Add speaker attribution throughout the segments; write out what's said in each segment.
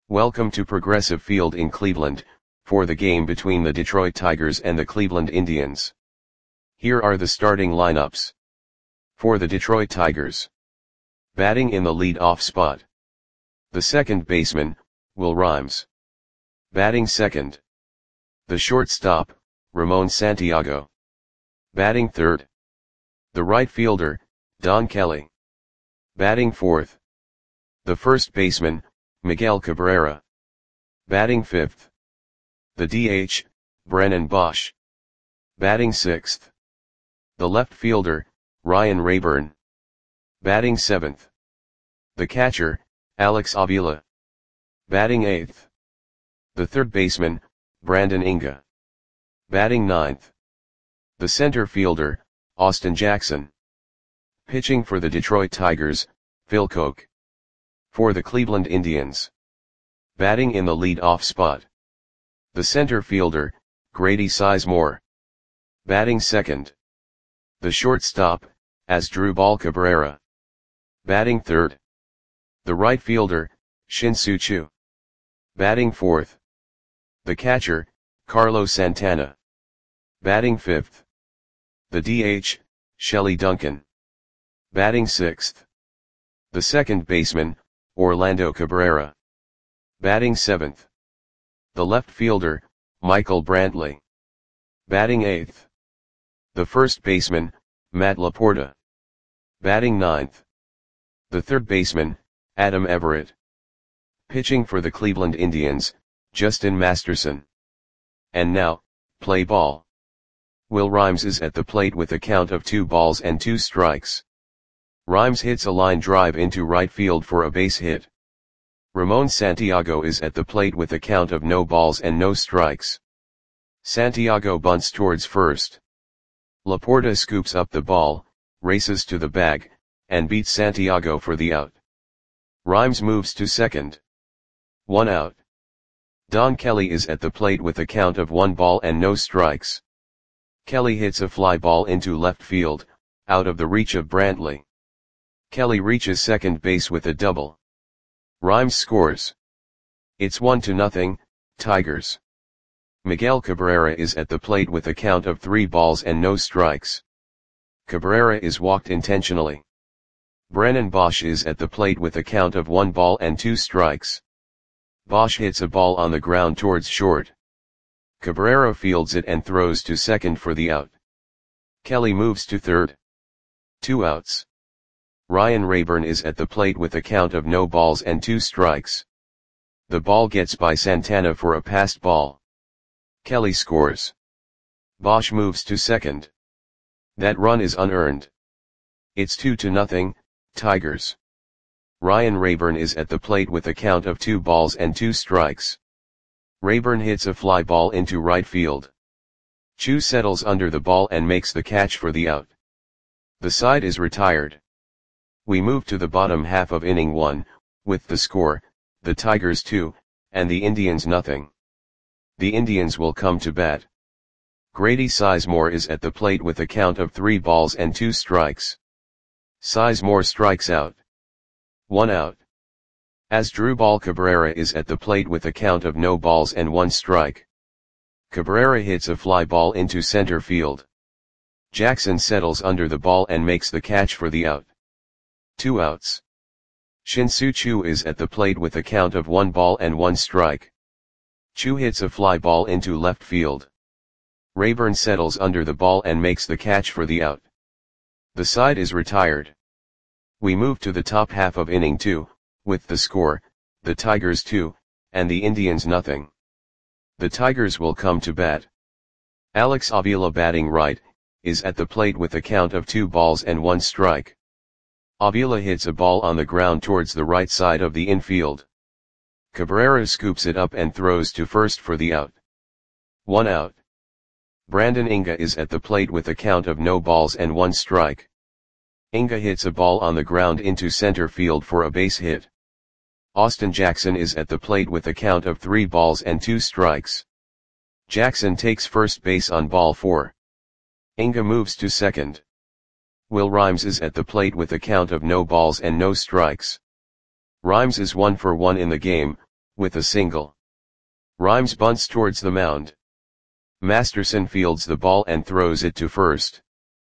Speaker 1: Welcome to Progressive Field in Cleveland, for the game between the Detroit Tigers and the Cleveland Indians. Here are the starting lineups. For the Detroit Tigers. Batting in the lead-off spot. The second baseman, Will Rhymes. Batting second. The shortstop, Ramon Santiago. Batting third. The right fielder, Don Kelly. Batting fourth. The first baseman, Miguel Cabrera. Batting fifth. The DH, Brennan Boesch. Batting sixth. The left fielder, Ryan Raburn. Batting seventh. The catcher, Alex Avila. Batting eighth. The third baseman, Brandon Inga. Batting ninth. The center fielder, Austin Jackson. Pitching for the Detroit Tigers, Phil Koch. For the Cleveland Indians. Batting in the lead-off spot. The center fielder, Grady Sizemore. Batting second. The shortstop, Asdrubal Cabrera. Batting third. The right fielder, Shin-Soo Choo. Batting fourth. The catcher, Carlos Santana. Batting fifth. The DH, Shelley Duncan. Batting sixth. The second baseman, Orlando Cabrera. Batting seventh. The left fielder, Michael Brantley. Batting eighth. The first baseman, Matt Laporta. Batting ninth. The third baseman, Adam Everett. Pitching for the Cleveland Indians, Justin Masterson. And now, play ball. Will Rhymes is at the plate with a count of 2-2. Rhymes hits a line drive into right field for a base hit. Ramon Santiago is at the plate with a count of 0-0. Santiago bunts towards first. Laporta scoops up the ball, races to the bag, and beats Santiago for the out. Rhymes moves to second. 1 out. Don Kelly is at the plate with a count of 1-0. Kelly hits a fly ball into left field, out of the reach of Brantley. Kelly reaches second base with a double. Rhymes scores. It's 1-0, Tigers. Miguel Cabrera is at the plate with a count of 3-0. Cabrera is walked intentionally. Brennan Boesch is at the plate with a count of 1-2. Boesch hits a ball on the ground towards short. Cabrera fields it and throws to second for the out. Kelly moves to third. 2 outs. Ryan Raburn is at the plate with a count of 0-2. The ball gets by Santana for a passed ball. Kelly scores. Boesch moves to second. That run is unearned. It's 2-0, Tigers. Ryan Raburn is at the plate with a count of 2-2. Raburn hits a fly ball into right field. Choo settles under the ball and makes the catch for the out. The side is retired. We move to the bottom half of inning 1, with the score, the Tigers 2, and the Indians nothing. The Indians will come to bat. Grady Sizemore is at the plate with a count of 3-2. Sizemore strikes out. 1 out. Asdrubal Cabrera is at the plate with a count of 0-1. Cabrera hits a fly ball into center field. Jackson settles under the ball and makes the catch for the out. 2 outs. Shin-Soo Choo is at the plate with a count of 1-1. Choo hits a fly ball into left field. Raburn settles under the ball and makes the catch for the out. The side is retired. We move to the top half of inning 2, with the score, the Tigers 2, and the Indians nothing. The Tigers will come to bat. Alex Avila batting right, is at the plate with a count of 2-1. Avila hits a ball on the ground towards the right side of the infield. Cabrera scoops it up and throws to first for the out. 1 out. Brandon Inga is at the plate with a count of 0-1. Inga hits a ball on the ground into center field for a base hit. Austin Jackson is at the plate with a count of 3-2. Jackson takes first base on ball 4. Inga moves to second. Will Rhymes is at the plate with a count of 0-0. Rhymes is 1 for 1 in the game, with a single. Rhymes bunts towards the mound. Masterson fields the ball and throws it to first.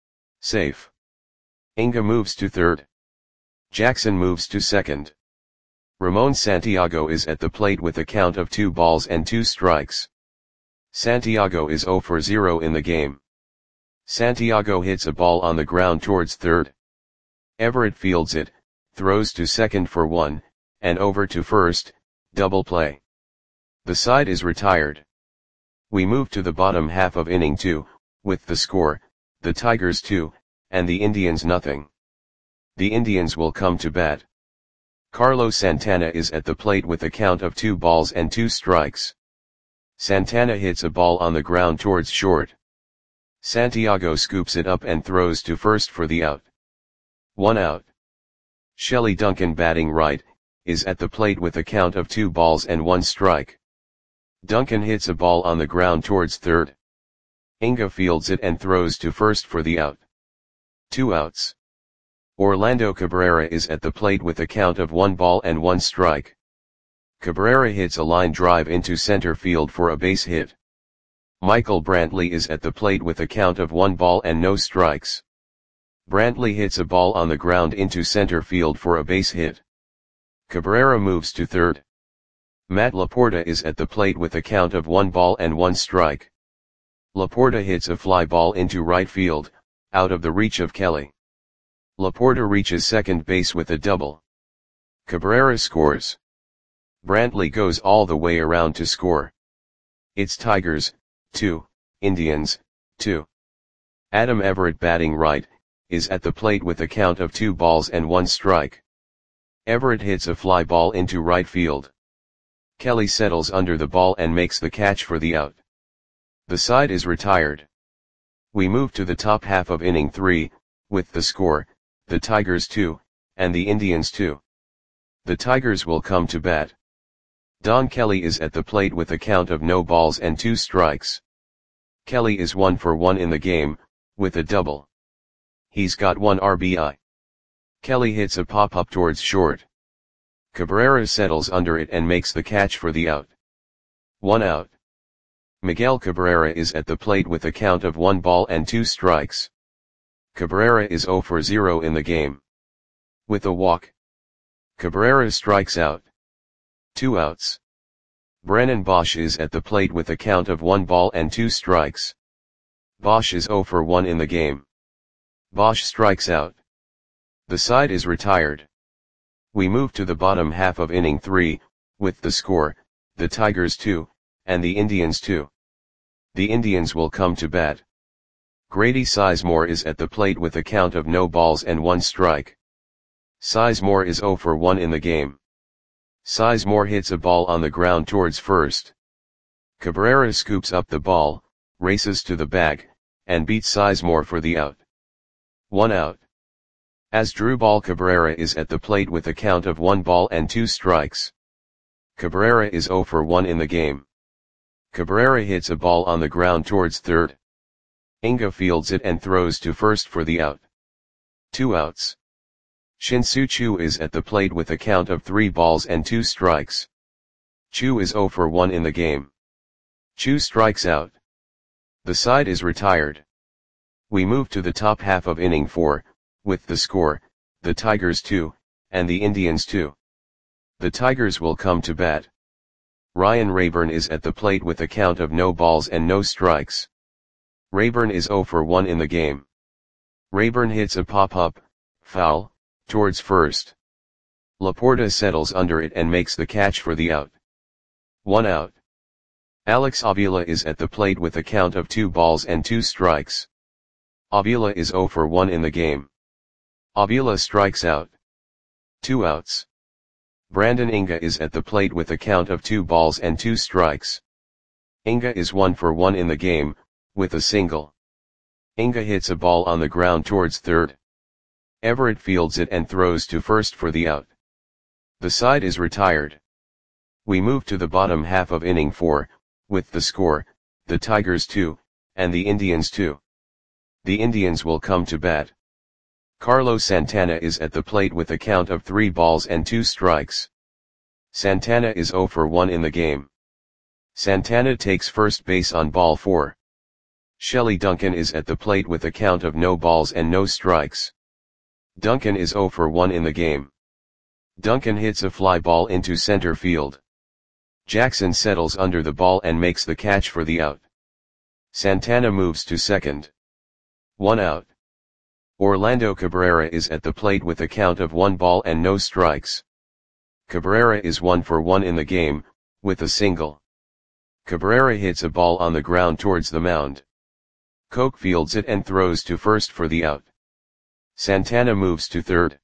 Speaker 1: Safe. Inga moves to third. Jackson moves to second. Ramon Santiago is at the plate with a count of 2 balls and 2 strikes. Santiago is 0 for 0 in the game. Santiago hits a ball on the ground towards third. Everett fields it, throws to second for 1, and over to first, double play. The side is retired. We move to the bottom half of inning 2, with the score, the Tigers 2, and the Indians nothing. The Indians will come to bat. Carlos Santana is at the plate with a count of 2 balls and 2 strikes. Santana hits a ball on the ground towards short. Santiago scoops it up and throws to first for the out. 1 out. Shelley Duncan, batting right, is at the plate with a count of 2 balls and 1 strike. Duncan hits a ball on the ground towards third. Inga fields it and throws to first for the out. 2 outs. Orlando Cabrera is at the plate with a count of 1 ball and 1 strike. Cabrera hits a line drive into center field for a base hit. Michael Brantley is at the plate with a count of 1 ball and no strikes. Brantley hits a ball on the ground into center field for a base hit. Cabrera moves to third. Matt Laporta is at the plate with a count of 1 ball and 1 strike. Laporta hits a fly ball into right field, out of the reach of Kelly. Laporta reaches second base with a double. Cabrera scores. Brantley goes all the way around to score. It's Tigers, 2, Indians, 2. Adam Everett, batting right, is at the plate with a count of 2 balls and 1 strike. Everett hits a fly ball into right field. Kelly settles under the ball and makes the catch for the out. The side is retired. We move to the top half of inning 3, with the score, the Tigers 2, and the Indians 2. The Tigers will come to bat. Don Kelly is at the plate with a count of no balls and 2 strikes. Kelly is 1 for 1 in the game, with a double. He's got 1 RBI. Kelly hits a pop-up towards short. Cabrera settles under it and makes the catch for the out. 1 out. Miguel Cabrera is at the plate with a count of 1 ball and 2 strikes. Cabrera is 0 for 0 in the game. With a walk. Cabrera strikes out. 2 outs. Brennan Bosch is at the plate with a count of 1 ball and 2 strikes. Bosch is 0 for 1 in the game. Bosch strikes out. The side is retired. We move to the bottom half of inning 3, with the score, the Tigers 2, and the Indians 2. The Indians will come to bat. Grady Sizemore is at the plate with a count of no balls and 1 strike. Sizemore is 0 for 1 in the game. Sizemore hits a ball on the ground towards first. Cabrera scoops up the ball, races to the bag, and beats Sizemore for the out. 1 out. Asdrubal Cabrera is at the plate with a count of 1 ball and 2 strikes. Cabrera is 0 for 1 in the game. Cabrera hits a ball on the ground towards third. Inga fields it and throws to first for the out. 2 outs. Shin-Soo Choo is at the plate with a count of 3 balls and 2 strikes. Choo is 0 for 1 in the game. Choo strikes out. The side is retired. We move to the top half of inning 4, with the score, the Tigers 2, and the Indians 2. The Tigers will come to bat. Ryan Rayburn is at the plate with a count of no balls and no strikes. Rayburn is 0 for 1 in the game. Rayburn hits a pop-up, foul, towards first. Laporta settles under it and makes the catch for the out. 1 out. Alex Avila is at the plate with a count of 2 balls and 2 strikes. Avila is 0 for 1 in the game. Avila strikes out. 2 outs. Brandon Inga is at the plate with a count of 2 balls and 2 strikes. Inga is 1 for 1 in the game, with a single. Inga hits a ball on the ground towards third. Everett fields it and throws to first for the out. The side is retired. We move to the bottom half of inning 4, with the score, the Tigers 2, and the Indians 2. The Indians will come to bat. Carlos Santana is at the plate with a count of 3 balls and 2 strikes. Santana is 0 for 1 in the game. Santana takes first base on ball 4. Shelley Duncan is at the plate with a count of no balls and no strikes. Duncan is 0 for 1 in the game. Duncan hits a fly ball into center field. Jackson settles under the ball and makes the catch for the out. Santana moves to second. 1 out. Orlando Cabrera is at the plate with a count of 1 ball and no strikes. Cabrera is 1 for 1 in the game, with a single. Cabrera hits a ball on the ground towards the mound. Koch fields it and throws to first for the out. Santana moves to third.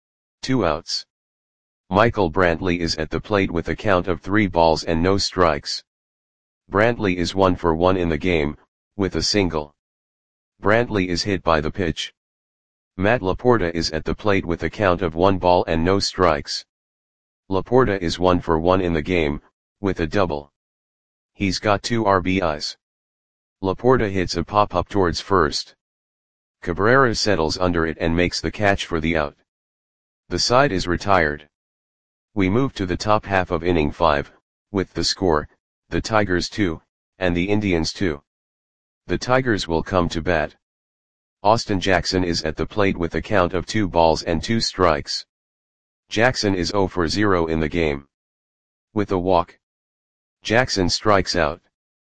Speaker 1: 2 outs. Michael Brantley is at the plate with a count of 3 balls and no strikes. Brantley is 1 for 1 in the game, with a single. Brantley is hit by the pitch. Matt Laporta is at the plate with a count of 1 ball and no strikes. Laporta is 1 for 1 in the game, with a double. He's got 2 RBIs. Laporta hits a pop-up towards first. Cabrera settles under it and makes the catch for the out. The side is retired. We move to the top half of inning 5, with the score, the Tigers 2, and the Indians 2. The Tigers will come to bat. Austin Jackson is at the plate with a count of 2 balls and 2 strikes. Jackson is 0 for 0 in the game. With a walk. Jackson strikes out.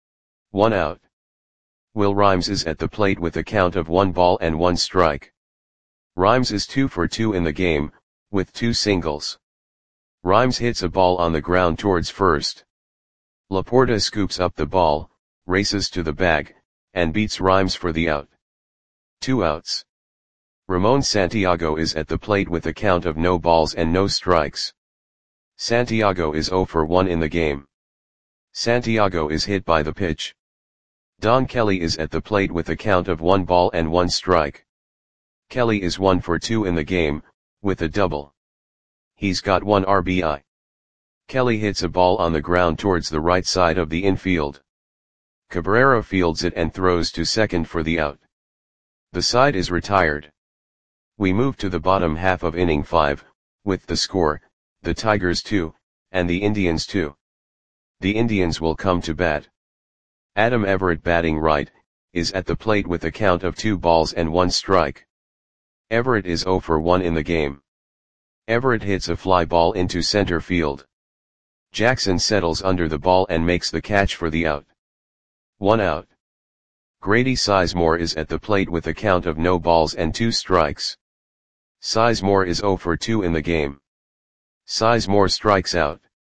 Speaker 1: 1 out. Will Rhymes is at the plate with a count of 1 ball and 1 strike. Rhymes is 2 for 2 in the game, with 2 singles. Rhymes hits a ball on the ground towards first. Laporta scoops up the ball, races to the bag, and beats Rhymes for the out. 2 outs. Ramon Santiago is at the plate with a count of no balls and no strikes. Santiago is 0 for 1 in the game. Santiago is hit by the pitch. Don Kelly is at the plate with a count of 1 ball and 1 strike. Kelly is 1 for 2 in the game, with a double. He's got 1 RBI. Kelly hits a ball on the ground towards the right side of the infield. Cabrera fields it and throws to second for the out. The side is retired. We move to the bottom half of inning 5, with the score, the Tigers 2, and the Indians 2. The Indians will come to bat. Adam Everett batting right, is at the plate with a count of 2 balls and 1 strike. Everett is 0 for 1 in the game. Everett hits a fly ball into center field. Jackson settles under the ball and makes the catch for the out. 1 out. Grady Sizemore is at the plate with a count of no balls and 2 strikes. Sizemore is 0 for 2 in the game. Sizemore strikes out.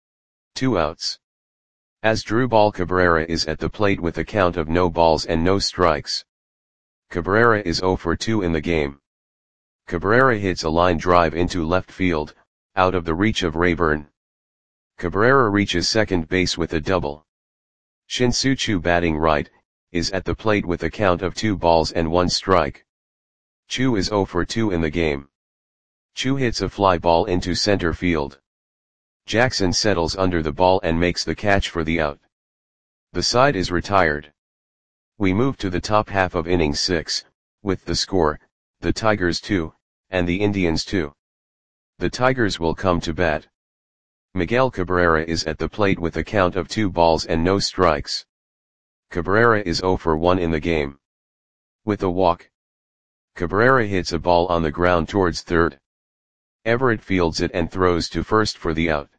Speaker 1: 2 outs. Asdrubal Cabrera is at the plate with a count of no balls and no strikes. Cabrera is 0 for 2 in the game. Cabrera hits a line drive into left field, out of the reach of Rayburn. Cabrera reaches second base with a double. Shin-Soo Choo batting right, is at the plate with a count of 2 balls and 1 strike. Choo is 0 for 2 in the game. Choo hits a fly ball into center field. Jackson settles under the ball and makes the catch for the out. The side is retired. We move to the top half of inning 6, with the score, the Tigers 2, and the Indians 2. The Tigers will come to bat. Miguel Cabrera is at the plate with a count of 2 balls and no strikes. Cabrera is 0 for 1 in the game. With a walk. Cabrera hits a ball on the ground towards third. Everett fields it and throws to first for the out.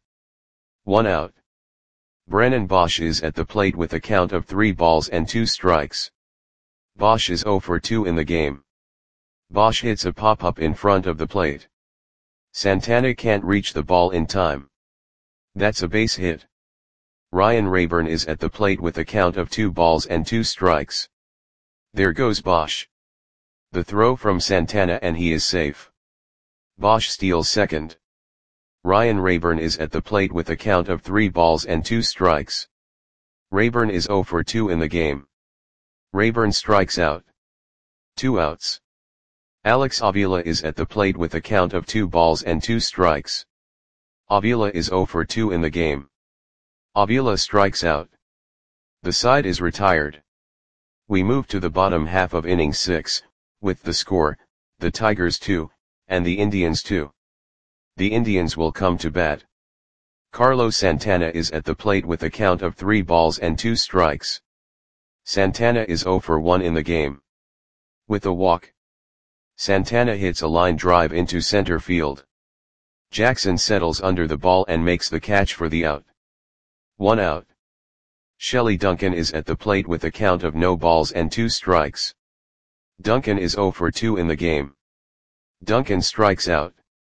Speaker 1: 1 out. Brennan Bosch is at the plate with a count of 3 balls and 2 strikes. Bosch is 0 for 2 in the game. Bosch hits a pop-up in front of the plate. Santana can't reach the ball in time. That's a base hit. Ryan Rayburn is at the plate with a count of 2 balls and 2 strikes. There goes Bosch. The throw from Santana and he is safe. Bosch steals second. Ryan Rayburn is at the plate with a count of 3 balls and 2 strikes. Rayburn is 0 for 2 in the game. Rayburn strikes out. 2 outs. Alex Avila is at the plate with a count of 2 balls and 2 strikes. Avila is 0 for 2 in the game. Avila strikes out. The side is retired. We move to the bottom half of inning 6, with the score, the Tigers 2, and the Indians 2. The Indians will come to bat. Carlos Santana is at the plate with a count of 3 balls and 2 strikes. Santana is 0 for 1 in the game. With a walk, Santana hits a line drive into center field. Jackson settles under the ball and makes the catch for the out. 1 out. Shelley Duncan is at the plate with a count of no balls and 2 strikes. Duncan is 0 for 2 in the game. Duncan strikes out.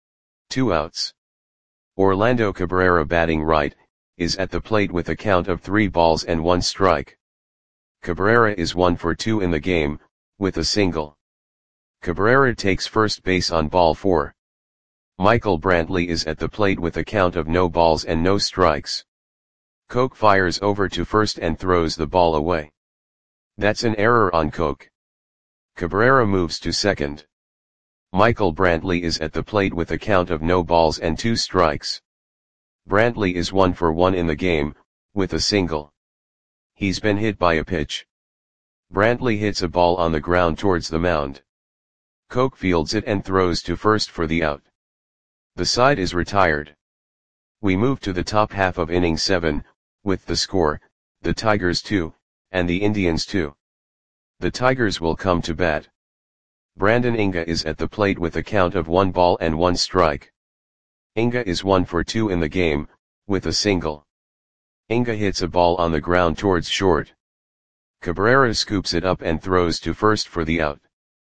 Speaker 1: 2 outs. Orlando Cabrera, batting right, is at the plate with a count of 3 balls and 1 strike. Cabrera is 1 for 2 in the game, with a single. Cabrera takes first base on ball 4. Michael Brantley is at the plate with a count of no balls and no strikes. Coke fires over to first and throws the ball away. That's an error on Coke. Cabrera moves to second. Michael Brantley is at the plate with a count of no balls and 2 strikes. Brantley is 1 for 1 in the game, with a single. He's been hit by a pitch. Brantley hits a ball on the ground towards the mound. Coke fields it and throws to first for the out. The side is retired. We move to the top half of inning 7, with the score, the Tigers 2, and the Indians 2. The Tigers will come to bat. Brandon Inga is at the plate with a count of 1 ball and 1 strike. Inga is 1 for 2 in the game, with a single. Inga hits a ball on the ground towards short. Cabrera scoops it up and throws to first for the out.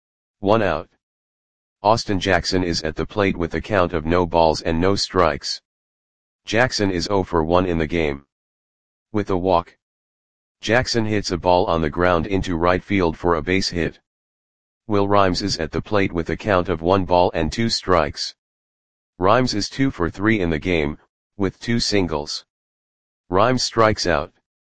Speaker 1: 1 out. Austin Jackson is at the plate with a count of no balls and no strikes. Jackson is 0 for 1 in the game. With a walk, Jackson hits a ball on the ground into right field for a base hit. Will Rhymes is at the plate with a count of 1 ball and 2 strikes. Rhymes is 2 for 3 in the game, with 2 singles. Rhymes strikes out.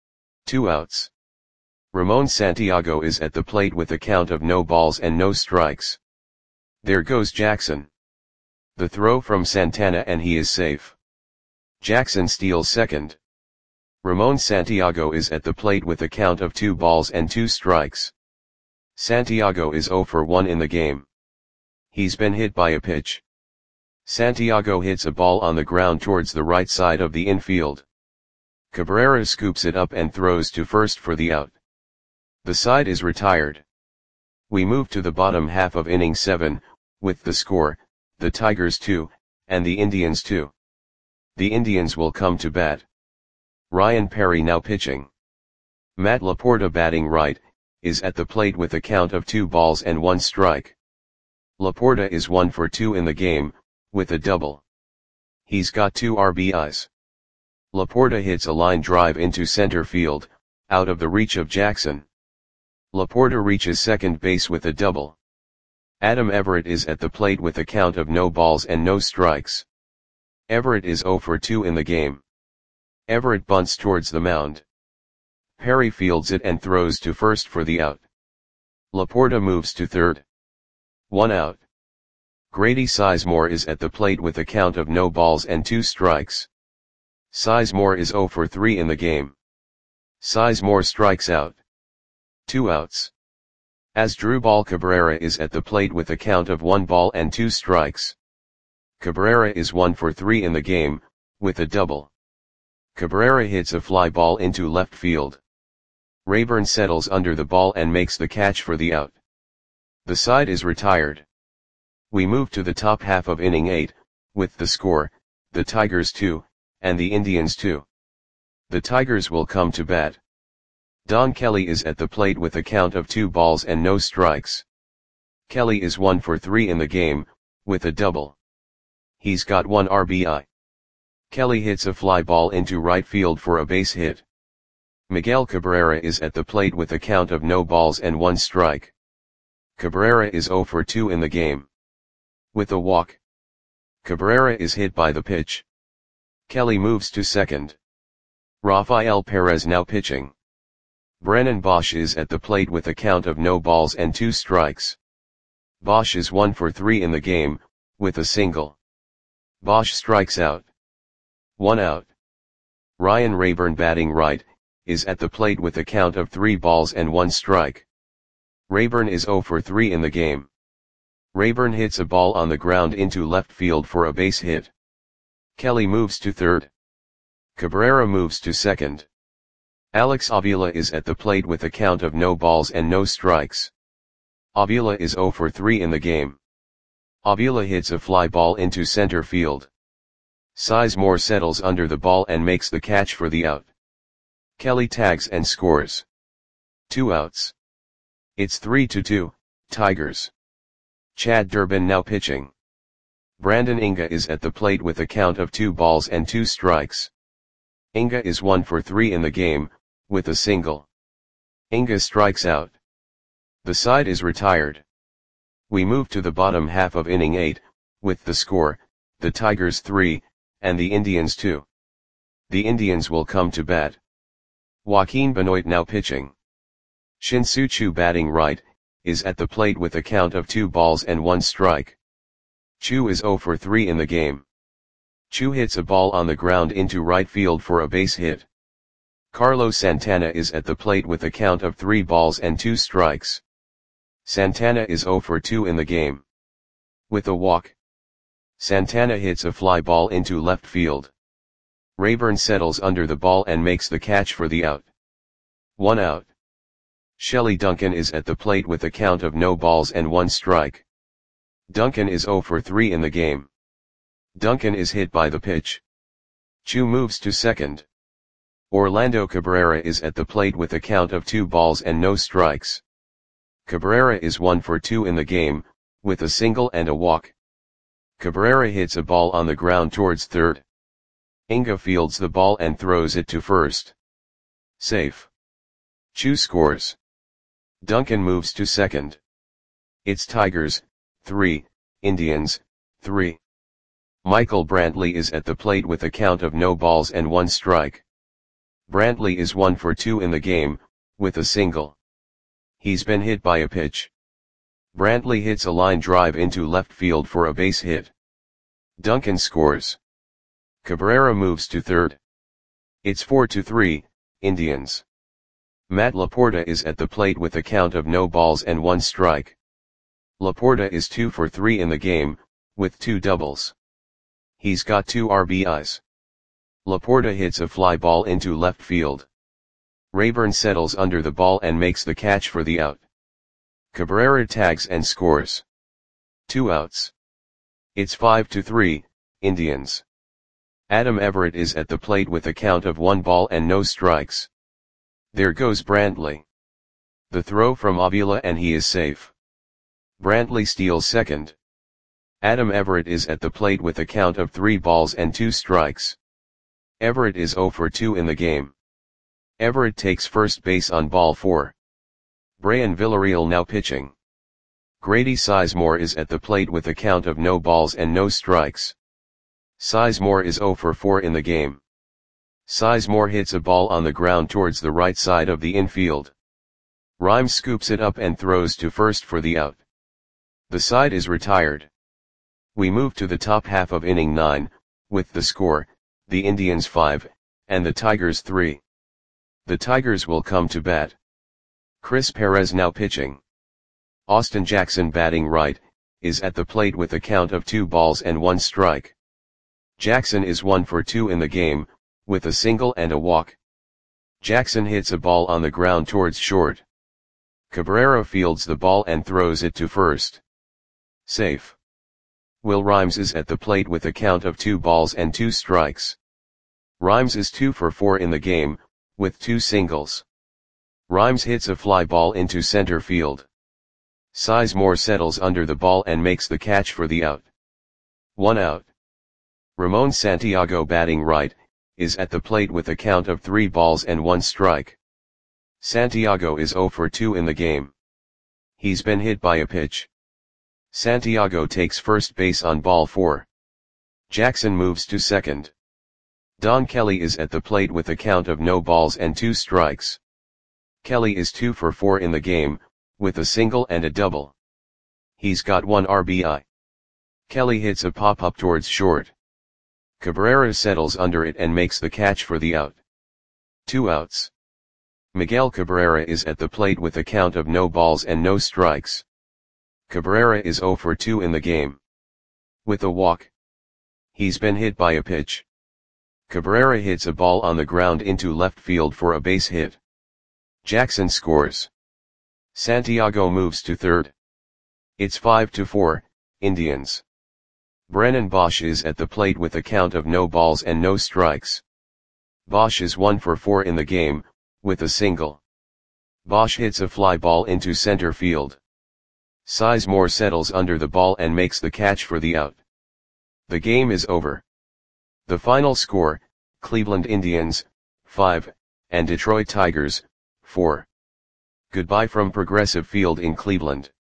Speaker 1: 2 outs. Ramon Santiago is at the plate with a count of no balls and no strikes. There goes Jackson. The throw from Santana and he is safe. Jackson steals second. Ramon Santiago is at the plate with a count of 2 balls and 2 strikes. Santiago is 0 for 1 in the game. He's been hit by a pitch. Santiago hits a ball on the ground towards the right side of the infield. Cabrera scoops it up and throws to first for the out. The side is retired. We move to the bottom half of inning 7, with the score, the Tigers 2, and the Indians 2. The Indians will come to bat. Ryan Perry now pitching. Matt Laporta, batting right, is at the plate with a count of 2 balls and 1 strike. Laporta is 1 for 2 in the game, with a double. He's got 2 RBIs. Laporta hits a line drive into center field, out of the reach of Jackson. Laporta reaches second base with a double. Adam Everett is at the plate with a count of no balls and no strikes. Everett is 0 for 2 in the game. Everett bunts towards the mound. Perry fields it and throws to first for the out. Laporta moves to third. 1 out. Grady Sizemore is at the plate with a count of no balls and 2 strikes. Sizemore is 0 for 3 in the game. Sizemore strikes out. 2 outs. Asdrubal Cabrera is at the plate with a count of 1 ball and 2 strikes. Cabrera is 1 for 3 in the game, with a double. Cabrera hits a fly ball into left field. Rayburn settles under the ball and makes the catch for the out. The side is retired. We move to the top half of inning 8, with the score, the Tigers 2, and the Indians 2. The Tigers will come to bat. Don Kelly is at the plate with a count of 2 balls and no strikes. Kelly is 1 for 3 in the game, with a double. He's got 1 RBI. Kelly hits a fly ball into right field for a base hit. Miguel Cabrera is at the plate with a count of no balls and 1 strike. Cabrera is 0 for 2 in the game. With a walk, Cabrera is hit by the pitch. Kelly moves to second. Rafael Perez now pitching. Brennan Bosch is at the plate with a count of no balls and 2 strikes. Bosch is 1 for 3 in the game, with a single. Bosch strikes out. 1 out. Ryan Rayburn, batting right, is at the plate with a count of 3 balls and 1 strike. Rayburn is 0 for 3 in the game. Rayburn hits a ball on the ground into left field for a base hit. Kelly moves to third. Cabrera moves to second. Alex Avila is at the plate with a count of no balls and no strikes. Avila is 0 for 3 in the game. Avila hits a fly ball into center field. Sizemore settles under the ball and makes the catch for the out. Kelly tags and scores. 2 outs. It's 3-2, Tigers. Chad Durbin now pitching. Brandon Inga is at the plate with a count of 2 balls and 2 strikes. Inga is 1 for 3 in the game, with a single. Inga strikes out. The side is retired. We move to the bottom half of inning 8, with the score, the Tigers 3, and the Indians 2. The Indians will come to bat. Joaquin Benoit now pitching. Shin-Soo Choo batting right, is at the plate with a count of 2 balls and 1 strike. Choo is 0 for 3 in the game. Choo hits a ball on the ground into right field for a base hit. Carlos Santana is at the plate with a count of 3 balls and 2 strikes. Santana is 0 for 2 in the game. With a walk. Santana hits a fly ball into left field. Rayburn settles under the ball and makes the catch for the out. 1 out. Shelley Duncan is at the plate with a count of no balls and 1 strike. Duncan is 0 for 3 in the game. Duncan is hit by the pitch. Choo moves to second. Orlando Cabrera is at the plate with a count of 2 balls and no strikes. Cabrera is 1 for 2 in the game, with a single and a walk. Cabrera hits a ball on the ground towards third. Inga fields the ball and throws it to first. Safe. Choo scores. Duncan moves to second. It's Tigers, 3, Indians, 3. Michael Brantley is at the plate with a count of no balls and 1 strike. Brantley is 1 for 2 in the game, with a single. He's been hit by a pitch. Brantley hits a line drive into left field for a base hit. Duncan scores. Cabrera moves to third. It's 4-3, Indians. Matt Laporta is at the plate with a count of no balls and 1 strike. Laporta is 2 for 3 in the game, with 2 doubles. He's got 2 RBIs. Laporta hits a fly ball into left field. Rayburn settles under the ball and makes the catch for the out. Cabrera tags and scores. 2 outs. It's 5-3, Indians. Adam Everett is at the plate with a count of 1 ball and no strikes. There goes Brantley. The throw from Avila and he is safe. Brantley steals second. Adam Everett is at the plate with a count of 3 balls and 2 strikes. Everett is 0 for 2 in the game. Everett takes first base on ball 4. Brian Villarreal now pitching. Grady Sizemore is at the plate with a count of no balls and no strikes. Sizemore is 0 for 4 in the game. Sizemore hits a ball on the ground towards the right side of the infield. Rhymes scoops it up and throws to first for the out. The side is retired. We move to the top half of inning 9, with the score, the Indians 5, and the Tigers 3. The Tigers will come to bat. Chris Perez now pitching. Austin Jackson batting right, is at the plate with a count of 2 balls and 1 strike. Jackson is 1 for 2 in the game, with a single and a walk. Jackson hits a ball on the ground towards short. Cabrera fields the ball and throws it to first. Safe. Will Rhymes is at the plate with a count of 2 balls and 2 strikes. Rhymes is 2 for 4 in the game, with 2 singles. Rhymes hits a fly ball into center field. Sizemore settles under the ball and makes the catch for the out. 1 out. Ramon Santiago batting right, is at the plate with a count of 3 balls and 1 strike. Santiago is 0 for 2 in the game. He's been hit by a pitch. Santiago takes first base on ball 4. Jackson moves to second. Don Kelly is at the plate with a count of no balls and 2 strikes. Kelly is 2 for 4 in the game, with a single and a double. He's got 1 RBI. Kelly hits a pop-up towards short. Cabrera settles under it and makes the catch for the out. 2 outs. Miguel Cabrera is at the plate with a count of no balls and no strikes. Cabrera is 0 for 2 in the game. With a walk. He's been hit by a pitch. Cabrera hits a ball on the ground into left field for a base hit. Jackson scores. Santiago moves to third. It's 5-4, Indians. Brennan Bosch is at the plate with a count of no balls and no strikes. Bosch is 1 for 4 in the game, with a single. Bosch hits a fly ball into center field. Sizemore settles under the ball and makes the catch for the out. The game is over. The final score, Cleveland Indians, 5, and Detroit Tigers, 4. Goodbye from Progressive Field in Cleveland.